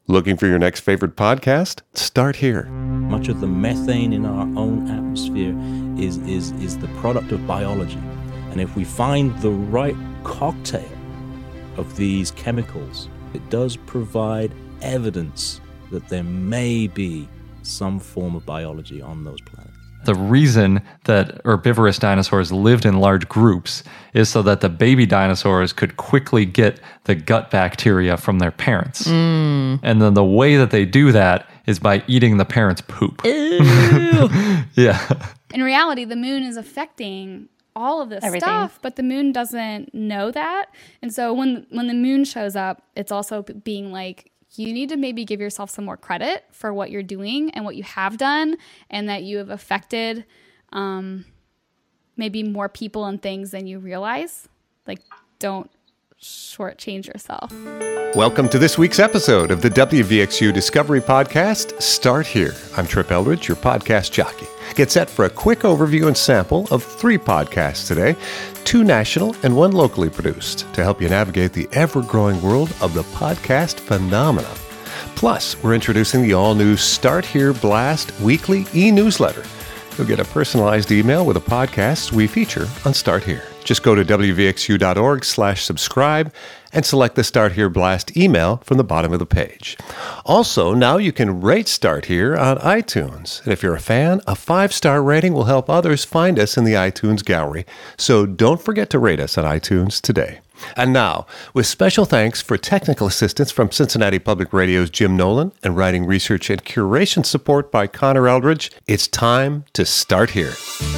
Looking for your next favorite podcast? Start here. Much of the methane in our own atmosphere is the product of biology. And if we find the right cocktail of these chemicals, it does provide evidence that there may be some form of biology on those planets. The reason that herbivorous dinosaurs lived in large groups is so that the baby dinosaurs could quickly get the gut bacteria from their parents. And then the way that they do that is by eating the parents' poop. Yeah. In reality, the moon is affecting all of this stuff, but the moon doesn't know that. And so when the moon shows up, it's also being like, you need to maybe give yourself some more credit for what you're doing and what you have done, and that you have affected maybe more people and things than you realize. Like, don't shortchange yourself. Welcome to this week's episode of the WVXU Discovery Podcast, Start Here. I'm Trip Eldridge, your podcast jockey. Get set for a quick overview and sample of 3 podcasts today, 2 national and 1 locally produced, to help you navigate the ever-growing world of the podcast phenomenon. Plus, we're introducing the all-new Start Here Blast weekly e-newsletter. You'll get a personalized email with the podcasts we feature on Start Here. Just go to wvxu.org/subscribe and select the Start Here Blast email from the bottom of the page. Also, now you can rate Start Here on iTunes. And if you're a fan, a 5-star rating will help others find us in the iTunes gallery. So don't forget to rate us on iTunes today. And now, with special thanks for technical assistance from Cincinnati Public Radio's Jim Nolan and writing, research, and curation support by Connor Eldridge, it's time to Start Here.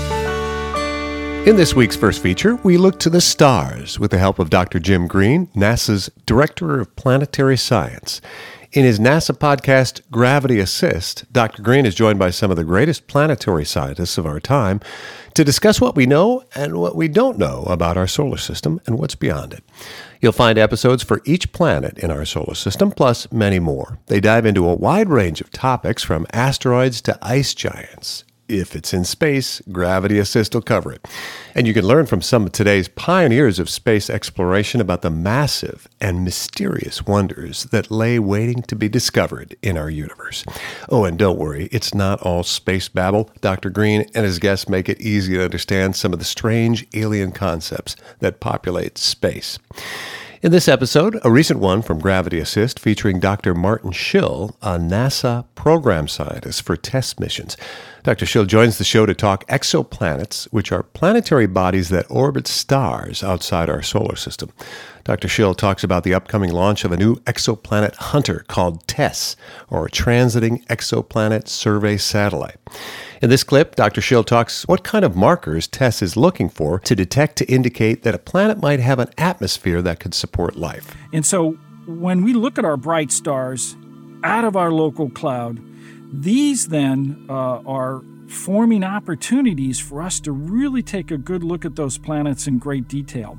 In this week's first feature, we look to the stars with the help of Dr. Jim Green, NASA's Director of Planetary Science. In his NASA podcast, Gravity Assist, Dr. Green is joined by some of the greatest planetary scientists of our time to discuss what we know and what we don't know about our solar system and what's beyond it. You'll find episodes for each planet in our solar system, plus many more. They dive into a wide range of topics from asteroids to ice giants. If it's in space, Gravity Assist will cover it. And you can learn from some of today's pioneers of space exploration about the massive and mysterious wonders that lay waiting to be discovered in our universe. Oh, and don't worry, it's not all space babble. Dr. Green and his guests make it easy to understand some of the strange alien concepts that populate space. In this episode, a recent one from Gravity Assist featuring Dr. Martin Schill, a NASA program scientist for test missions. Dr. Schill joins the show to talk exoplanets, which are planetary bodies that orbit stars outside our solar system. Dr. Schill talks about the upcoming launch of a new exoplanet hunter called TESS, or Transiting Exoplanet Survey Satellite. In this clip, Dr. Schill talks what kind of markers TESS is looking for to detect to indicate that a planet might have an atmosphere that could support life. And so when we look at our bright stars out of our local cloud, these then are forming opportunities for us to really take a good look at those planets in great detail.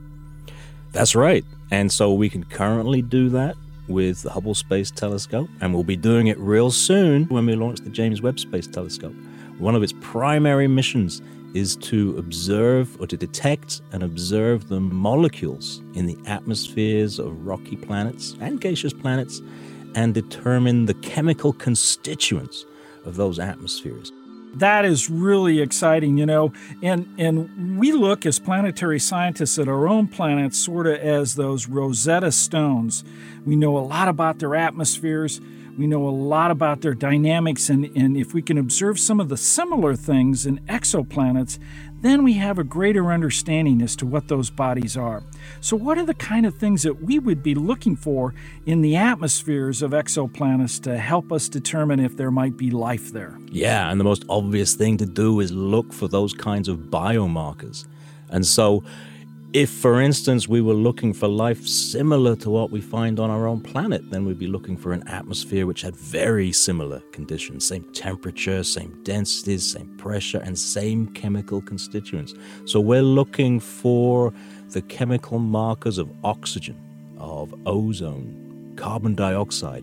That's right. And so we can currently do that with the Hubble Space Telescope, and we'll be doing it real soon when we launch the James Webb Space Telescope. One of its primary missions is to observe or to detect and observe the molecules in the atmospheres of rocky planets and gaseous planets and determine the chemical constituents of those atmospheres. That is really exciting, you know, and we look as planetary scientists at our own planets sort of as those Rosetta Stones. We know a lot about their atmospheres. We know a lot about their dynamics, and if we can observe some of the similar things in exoplanets, then we have a greater understanding as to what those bodies are. So what are the kind of things that we would be looking for in the atmospheres of exoplanets to help us determine if there might be life there? Yeah, and the most obvious thing to do is look for those kinds of biomarkers. And so if, for instance, we were looking for life similar to what we find on our own planet, then we'd be looking for an atmosphere which had very similar conditions, same temperature, same densities, same pressure, and same chemical constituents. So we're looking for the chemical markers of oxygen, of ozone, carbon dioxide,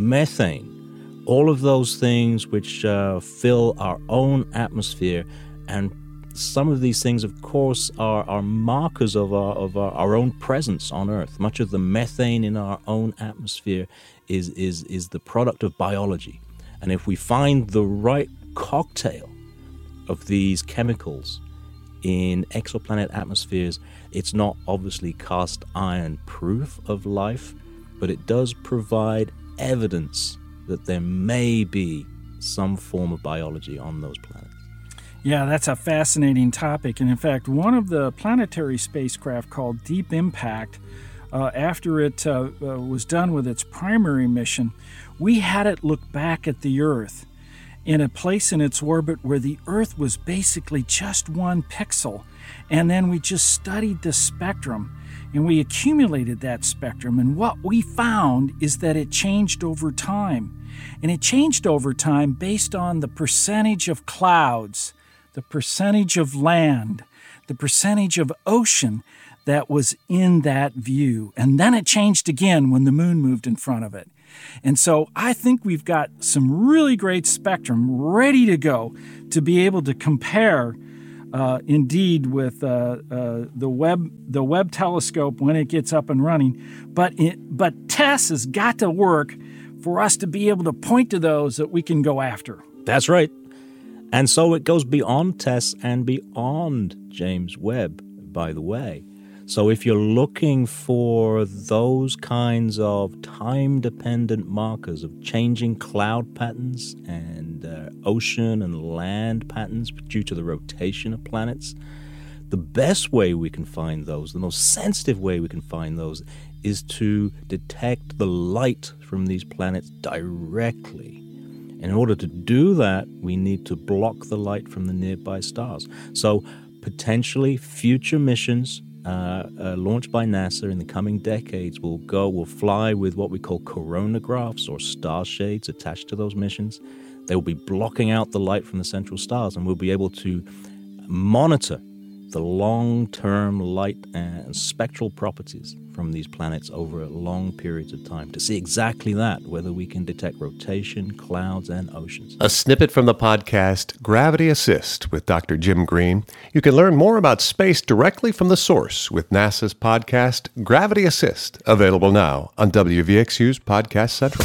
methane, all of those things which fill our own atmosphere. And some of these things, of course, are markers of our own presence on Earth. Much of the methane in our own atmosphere is the product of biology. And if we find the right cocktail of these chemicals in exoplanet atmospheres, it's not obviously cast iron proof of life, but it does provide evidence that there may be some form of biology on those planets. Yeah, that's a fascinating topic. And in fact, one of the planetary spacecraft called Deep Impact, after it was done with its primary mission, we had it look back at the Earth in a place in its orbit where the Earth was basically just one pixel. And then we just studied the spectrum, and we accumulated that spectrum. And what we found is that it changed over time. And it changed over time based on the percentage of clouds, the percentage of land, the percentage of ocean that was in that view. And then it changed again when the moon moved in front of it. And so I think we've got some really great spectrum ready to go to be able to compare indeed with the Webb telescope when it gets up and running. But TESS has got to work for us to be able to point to those that we can go after. That's right. And so it goes beyond TESS and beyond James Webb, by the way. So if you're looking for those kinds of time-dependent markers of changing cloud patterns and ocean and land patterns due to the rotation of planets, the best way we can find those, the most sensitive way we can find those, is to detect the light from these planets directly. And in order to do that, we need to block the light from the nearby stars. So potentially future missions launched by NASA in the coming decades will fly with what we call coronagraphs or star shades attached to those missions. They will be blocking out the light from the central stars, and we'll be able to monitor the long-term light and spectral properties from these planets over long periods of time to see exactly that, whether we can detect rotation, clouds, and oceans. A snippet from the podcast Gravity Assist with Dr. Jim Green. You can learn more about space directly from the source with NASA's podcast Gravity Assist, available now on WVXU's Podcast Central.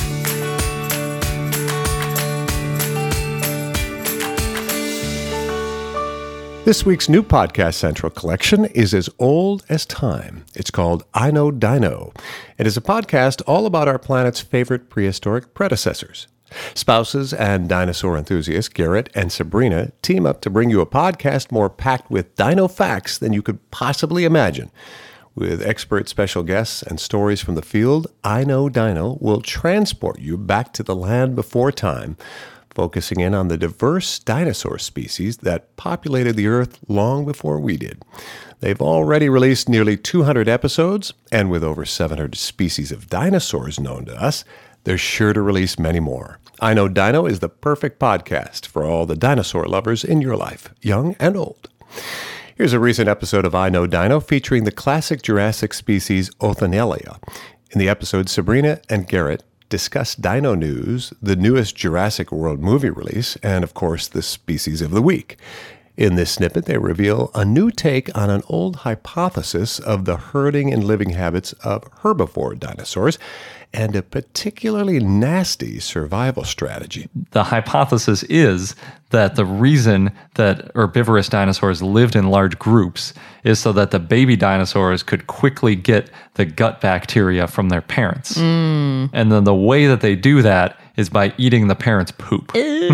This week's new Podcast Central collection is as old as time. It's called I Know Dino. It is a podcast all about our planet's favorite prehistoric predecessors. Spouses and dinosaur enthusiasts Garrett and Sabrina team up to bring you a podcast more packed with dino facts than you could possibly imagine. With expert special guests and stories from the field, I Know Dino will transport you back to the land before time, focusing in on the diverse dinosaur species that populated the Earth long before we did. They've already released nearly 200 episodes, and with over 700 species of dinosaurs known to us, they're sure to release many more. I Know Dino is the perfect podcast for all the dinosaur lovers in your life, young and old. Here's a recent episode of I Know Dino featuring the classic Jurassic species Othonelia. In the episode, Sabrina and Garrett discuss dino news, the newest Jurassic World movie release, and of course, the species of the week. In this snippet, they reveal a new take on an old hypothesis of the herding and living habits of herbivore dinosaurs, and a particularly nasty survival strategy. The hypothesis is that the reason that herbivorous dinosaurs lived in large groups is so that the baby dinosaurs could quickly get the gut bacteria from their parents. And then the way that they do that is by eating the parents' poop.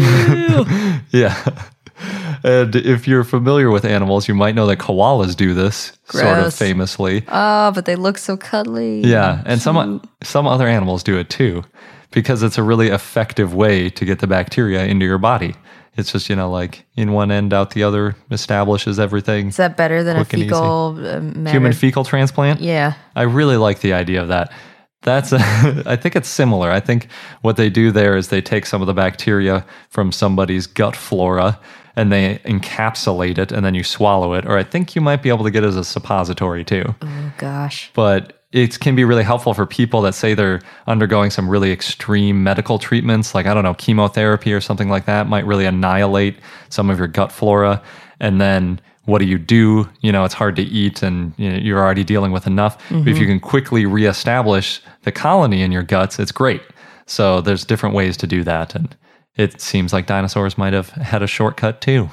Yeah. And if you're familiar with animals, you might know that koalas do this sort of famously. Oh, but they look so cuddly. Yeah, and some other animals do it too, because it's a really effective way to get the bacteria into your body. It's just, like in one end, out the other, establishes everything. Is that better than a fecal human fecal transplant? Yeah. I really like the idea of that. I think it's similar. I think what they do there is they take some of the bacteria from somebody's gut flora and they encapsulate it, and then you swallow it. Or I think you might be able to get it as a suppository too. Oh, gosh. But it can be really helpful for people that say they're undergoing some really extreme medical treatments, like, chemotherapy or something like that might really annihilate some of your gut flora. And then what do? It's hard to eat and you're already dealing with enough. Mm-hmm. But if you can quickly reestablish the colony in your guts, it's great. So there's different ways to do that. And it seems like dinosaurs might have had a shortcut too.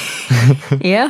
Yeah.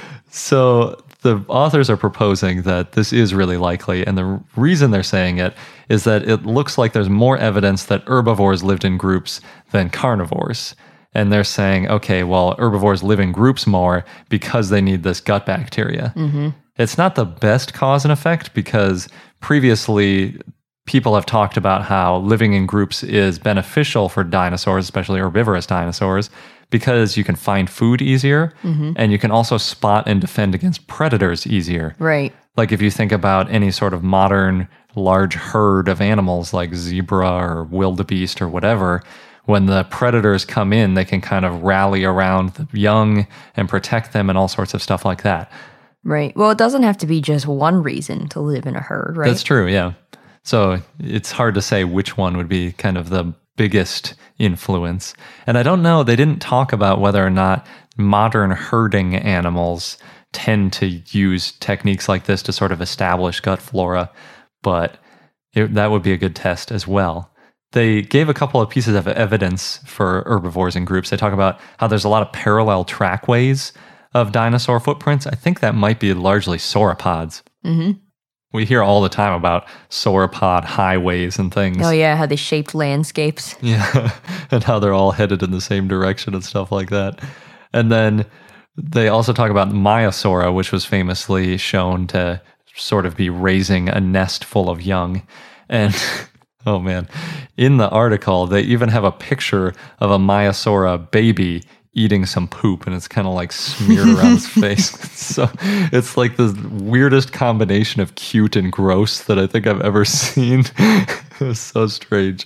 So the authors are proposing that this is really likely, and the reason they're saying it is that it looks like there's more evidence that herbivores lived in groups than carnivores. And they're saying, okay, well, herbivores live in groups more because they need this gut bacteria. Mm-hmm. It's not the best cause and effect because previously people have talked about how living in groups is beneficial for dinosaurs, especially herbivorous dinosaurs, because you can find food easier, and you can also spot and defend against predators easier. Right. Like if you think about any sort of modern large herd of animals like zebra or wildebeest or whatever, when the predators come in, they can kind of rally around the young and protect them and all sorts of stuff like that. Right. Well, it doesn't have to be just one reason to live in a herd, right? That's true, yeah. So it's hard to say which one would be kind of the biggest influence. And I don't know, they didn't talk about whether or not modern herding animals tend to use techniques like this to sort of establish gut flora, but that would be a good test as well. They gave a couple of pieces of evidence for herbivores in groups. They talk about how there's a lot of parallel trackways of dinosaur footprints. I think that might be largely sauropods. Mm-hmm. We hear all the time about sauropod highways and things. Oh, yeah, how they shaped landscapes. Yeah, and how they're all headed in the same direction and stuff like that. And then they also talk about Maiasaura, which was famously shown to sort of be raising a nest full of young. And oh man, in the article, they even have a picture of a Maiasaura baby eating some poop, and it's kind of like smeared around his face. So it's like the weirdest combination of cute and gross that I think I've ever seen. It was so strange.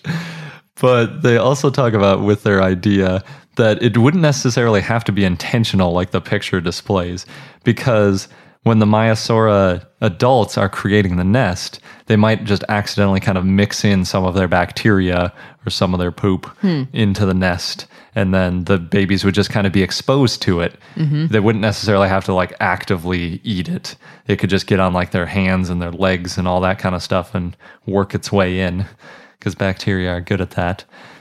But they also talk about with their idea that it wouldn't necessarily have to be intentional like the picture displays, because when the Maiasaura adults are creating the nest, they might just accidentally kind of mix in some of their bacteria or some of their poop into the nest. And then the babies would just kind of be exposed to it. Mm-hmm. They wouldn't necessarily have to like actively eat it. It could just get on like their hands and their legs and all that kind of stuff and work its way in, because bacteria are good at that.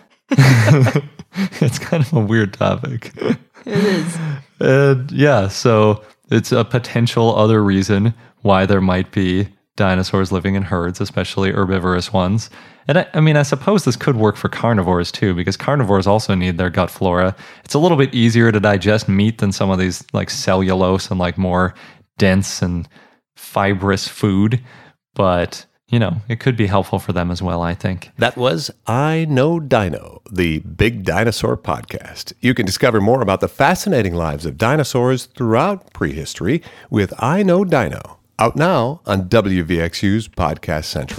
It's kind of a weird topic. It is. And yeah, so it's a potential other reason why there might be dinosaurs living in herds, especially herbivorous ones. And I suppose this could work for carnivores too, because carnivores also need their gut flora. It's a little bit easier to digest meat than some of these like cellulose and like more dense and fibrous food. But, you know, it could be helpful for them as well, I think. That was I Know Dino, the Big Dinosaur podcast. You can discover more about the fascinating lives of dinosaurs throughout prehistory with I Know Dino, out now on WVXU's Podcast Central.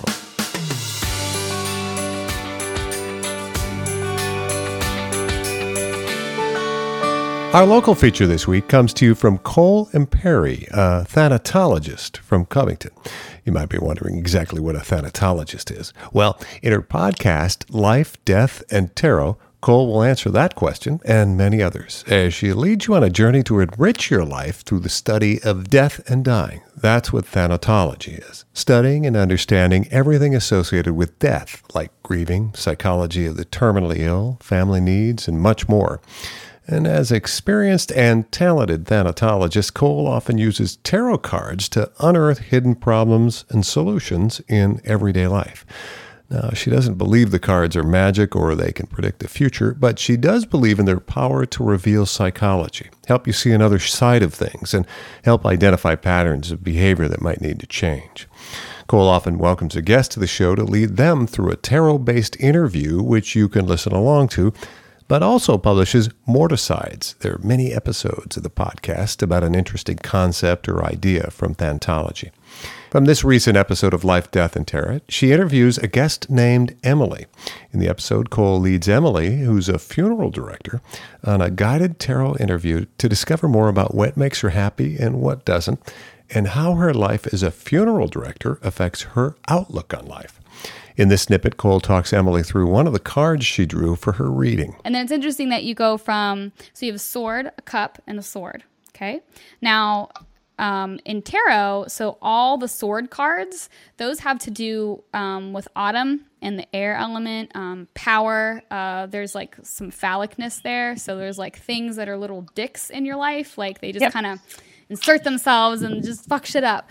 Our local feature this week comes to you from Cole Imperi, a thanatologist from Covington. You might be wondering exactly what a thanatologist is. Well, in her podcast, Life, Death, and Tarot, Cole will answer that question and many others as she leads you on a journey to enrich your life through the study of death and dying. That's what thanatology is, studying and understanding everything associated with death, like grieving, psychology of the terminally ill, family needs, and much more. And as experienced and talented thanatologist, Cole often uses tarot cards to unearth hidden problems and solutions in everyday life. Now, she doesn't believe the cards are magic or they can predict the future, but she does believe in their power to reveal psychology, help you see another side of things, and help identify patterns of behavior that might need to change. Cole often welcomes a guest to the show to lead them through a tarot-based interview, which you can listen along to, but also publishes Morticides. There are many episodes of the podcast about an interesting concept or idea from Thantology. From this recent episode of Life, Death, and Tarot, she interviews a guest named Emily. In the episode, Cole leads Emily, who's a funeral director, on a guided tarot interview to discover more about what makes her happy and what doesn't, and how her life as a funeral director affects her outlook on life. In this snippet, Cole talks Emily through one of the cards she drew for her reading. And then it's interesting that you go from, so you have a sword, a cup, and a sword, okay? Now, in tarot, so all the sword cards, those have to do with autumn and the air element. Power, there's like some phallicness there. So there's like things that are little dicks in your life. Like they just kind of insert themselves and just fuck shit up.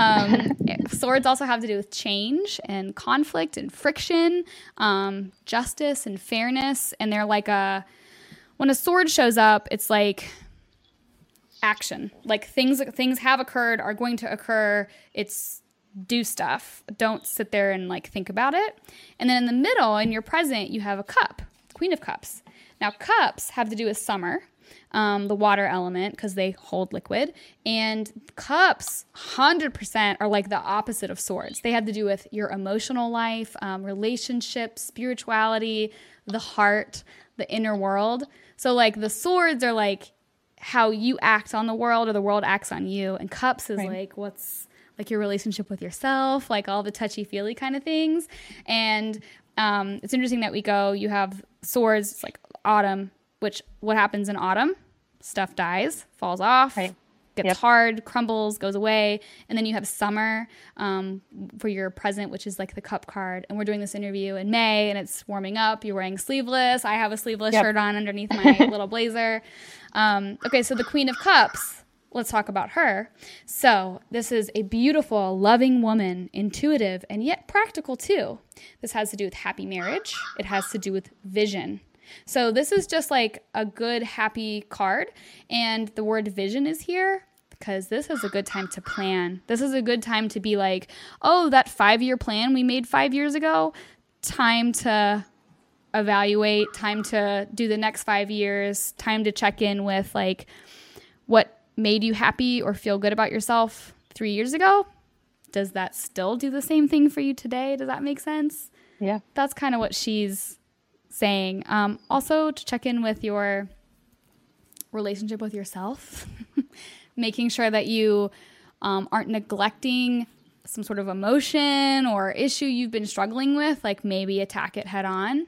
Swords also have to do with change and conflict and friction, justice and fairness. And they're like when a sword shows up, it's like action. Like things have occurred, are going to occur. It's do stuff. Don't sit there and like think about it. And then in the middle, in your present, you have a cup, Queen of Cups. Now cups have to do with summer. The water element, because they hold liquid. And cups, 100% are like the opposite of swords. They have to do with your emotional life, relationships, spirituality, the heart, the inner world. So like the swords are like how you act on the world or the world acts on you. And cups is like what's like your relationship with yourself, like all the touchy-feely kind of things. And it's interesting that you have swords, it's like autumn, which what happens in autumn? Stuff dies, falls off, gets hard, crumbles, goes away. And then you have summer for your present, which is like the cup card. And we're doing this interview in May, and it's warming up. You're wearing sleeveless. I have a sleeveless shirt on underneath my little blazer. Okay, so the Queen of Cups, let's talk about her. So this is a beautiful, loving woman, intuitive, and yet practical too. This has to do with happy marriage. It has to do with vision. So this is just like a good, happy card. And the word vision is here because this is a good time to plan. This is a good time to be like, oh, that 5-year plan we made 5 years ago, time to evaluate, time to do the next 5 years, time to check in with like what made you happy or feel good about yourself 3 years ago. Does that still do the same thing for you today? Does that make sense? Yeah. That's kind of what she's saying. Also to check in with your relationship with yourself, making sure that you aren't neglecting some sort of emotion or issue you've been struggling with, like maybe attack it head on.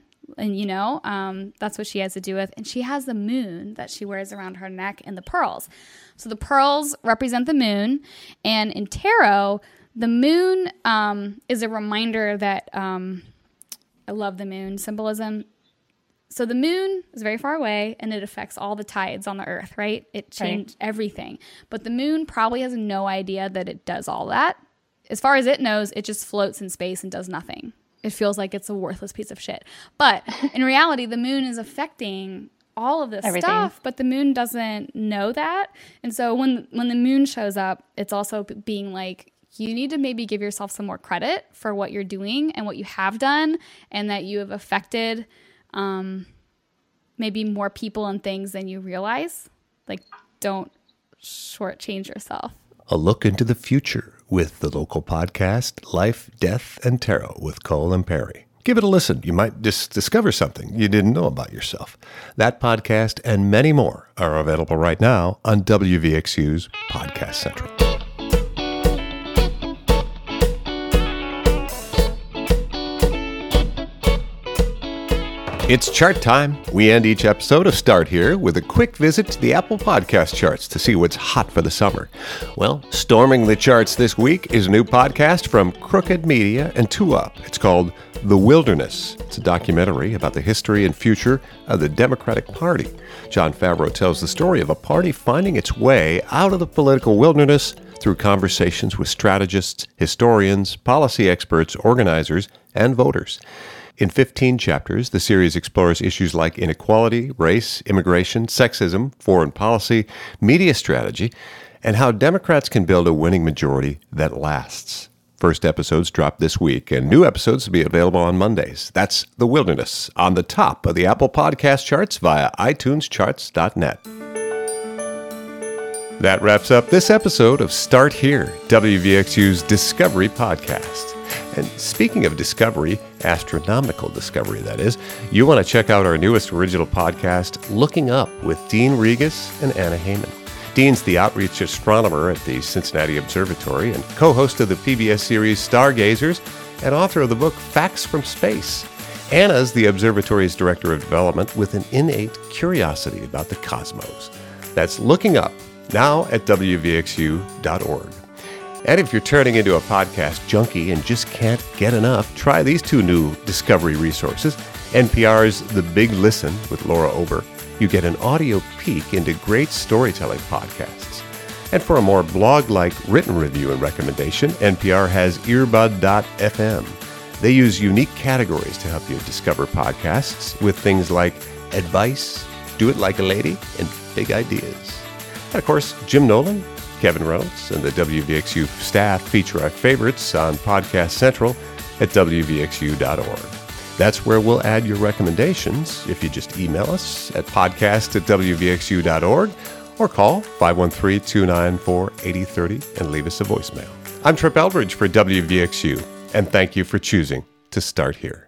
And, that's what she has to do with. And she has the moon that she wears around her neck and the pearls. So the pearls represent the moon. And in tarot, the moon is a reminder that I love the moon symbolism. So the moon is very far away, and it affects all the tides on the earth, right? It changed everything. But the moon probably has no idea that it does all that. As far as it knows, it just floats in space and does nothing. It feels like it's a worthless piece of shit. But in reality, the moon is affecting all of this stuff, but the moon doesn't know that. And so when the moon shows up, it's also being like, you need to maybe give yourself some more credit for what you're doing and what you have done, and that you have affected maybe more people and things than you realize. Like, don't shortchange yourself. A look into the future with the local podcast, Life, Death, and Tarot with Cole and Perry. Give it a listen. You might just discover something you didn't know about yourself. That podcast and many more are available right now on WVXU's Podcast Central. It's chart time. We end each episode of Start Here with a quick visit to the Apple Podcast charts to see what's hot for the summer. Well, storming the charts this week is a new podcast from Crooked Media and 2UP. It's called The Wilderness. It's a documentary about the history and future of the Democratic Party. Jon Favreau tells the story of a party finding its way out of the political wilderness through conversations with strategists, historians, policy experts, organizers, and voters. In 15 chapters, the series explores issues like inequality, race, immigration, sexism, foreign policy, media strategy, and how Democrats can build a winning majority that lasts. First episodes drop this week, and new episodes will be available on Mondays. That's The Wilderness, on the top of the Apple Podcast charts via iTunescharts.net. That wraps up this episode of Start Here, WVXU's Discovery Podcast. And speaking of discovery, astronomical discovery that is, you want to check out our newest original podcast, Looking Up, with Dean Regas and Anna Heyman. Dean's the outreach astronomer at the Cincinnati Observatory and co-host of the PBS series Stargazers and author of the book Facts from Space. Anna's the observatory's director of development with an innate curiosity about the cosmos. That's Looking Up, now at WVXU.org. And if you're turning into a podcast junkie and just can't get enough, try these two new Discovery resources. NPR's The Big Listen with Laura Ober. You get an audio peek into great storytelling podcasts. And for a more blog-like written review and recommendation, NPR has Earbud.fm. They use unique categories to help you discover podcasts with things like advice, do it like a lady, and big ideas. And of course, Jim Nolan, Kevin Reynolds, and the WVXU staff feature our favorites on Podcast Central at WVXU.org. That's where we'll add your recommendations if you just email us at podcast@WVXU.org or call 513-294-8030 and leave us a voicemail. I'm Trip Eldridge for WVXU, and thank you for choosing to start here.